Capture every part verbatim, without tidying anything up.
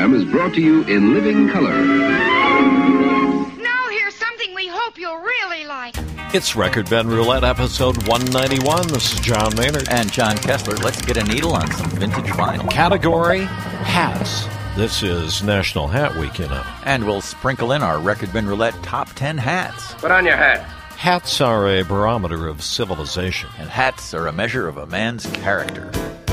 program is brought to you in living color. Now here's something we hope you'll really like. It's Record Ben Roulette, episode one ninety-one. This is John Maynard. And John Kessler. Let's get a needle on some vintage vinyl. Category, hats. This is National Hat Week, you know. And we'll sprinkle in our Record Ben Roulette top ten hats. Put on your hat. Hats are a barometer of civilization. And hats are a measure of a man's character.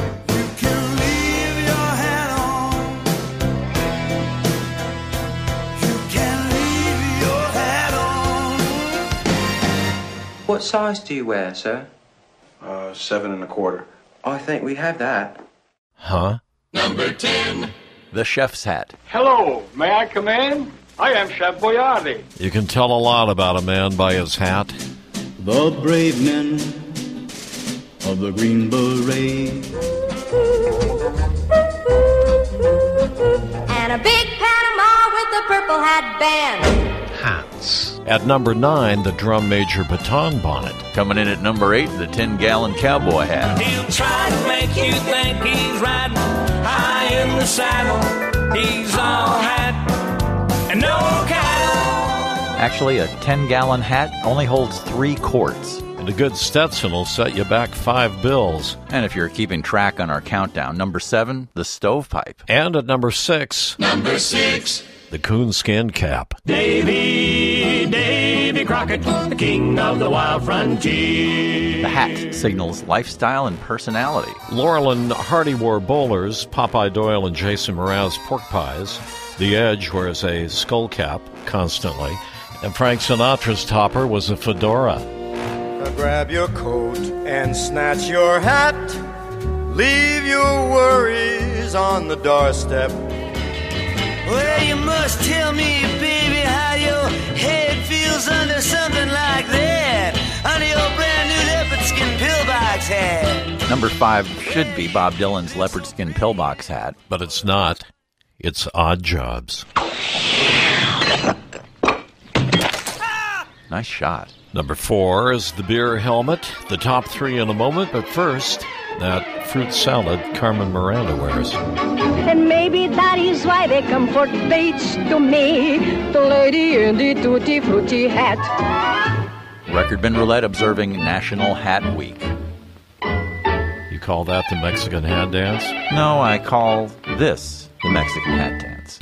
What size do you wear, sir? Uh, seven and a quarter. I think we have that. Huh? Number ten. The chef's hat. Hello, may I come in? I am Chef Boyardee. You can tell a lot about a man by his hat. The brave men of the Green Beret. And a big Panama with the purple hat band. Hats. At number nine, the drum major baton bonnet. Coming in at number eight, the ten-gallon cowboy hat. He'll try to make you think he's riding high in the saddle. He's all hat and no cattle. Actually, a ten-gallon hat only holds three quarts. And a good Stetson will set you back five bills. And if you're keeping track on our countdown, number seven, the stovepipe. And at number six... Number six... the coonskin cap. Davy, Davy Crockett, the king of the wild frontier. The hat signals lifestyle and personality. Laurel and Hardy wore bowlers, Popeye Doyle and Jason Mraz pork pies. The Edge wears a skull cap constantly. And Frank Sinatra's topper was a fedora. Now grab your coat and snatch your hat. Leave your worries on the doorstep. Well, you must tell me, baby, how your head feels under something like that. Under your brand new leopard skin pillbox hat. Number five should be Bob Dylan's leopard skin pillbox hat. But it's not. It's Odd Jobs. Nice shot. Number four is the beer helmet. The top three in a moment, but first, that fruit salad Carmen Miranda wears. And maybe that is why they comfort Bates to me, the lady in the tutti frutti hat. Record Ben Roulette observing National Hat Week. You call that the Mexican hat dance? No, I call this the Mexican hat dance.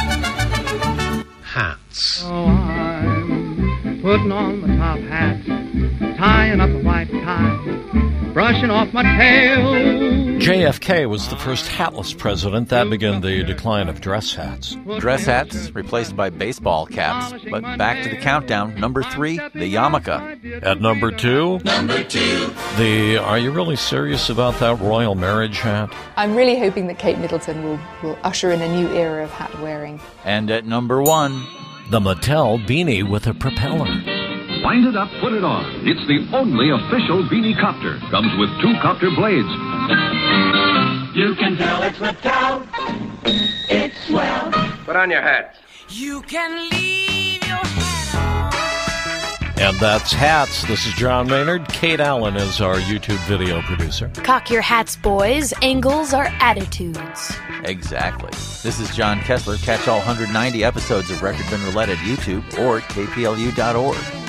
Hats. Oh, I'm putting on my top hat, tying up a white tie, brushing off my tail. J F K was the first hatless president. That began the decline of dress hats. Dress hats replaced by baseball caps. But back to the countdown. Number three, the yarmulke. At number two, Number two. the Are You Really Serious About That Royal Marriage hat? I'm really hoping that Kate Middleton will, will usher in a new era of hat wearing. And at number one, the Mattel beanie with a propeller. Wind it up, put it on. It's the only official beanie copter. Comes with two copter blades. You can tell it's Mattel. It's swell. Put on your hat. You can leave your hat on. And that's hats. This is John Maynard. Kate Allen is our YouTube video producer. Cock your hats, boys. Angles are attitudes. Exactly. This is John Kessler. Catch all one hundred ninety episodes of Record Ben Roulette at YouTube or K P L U dot org.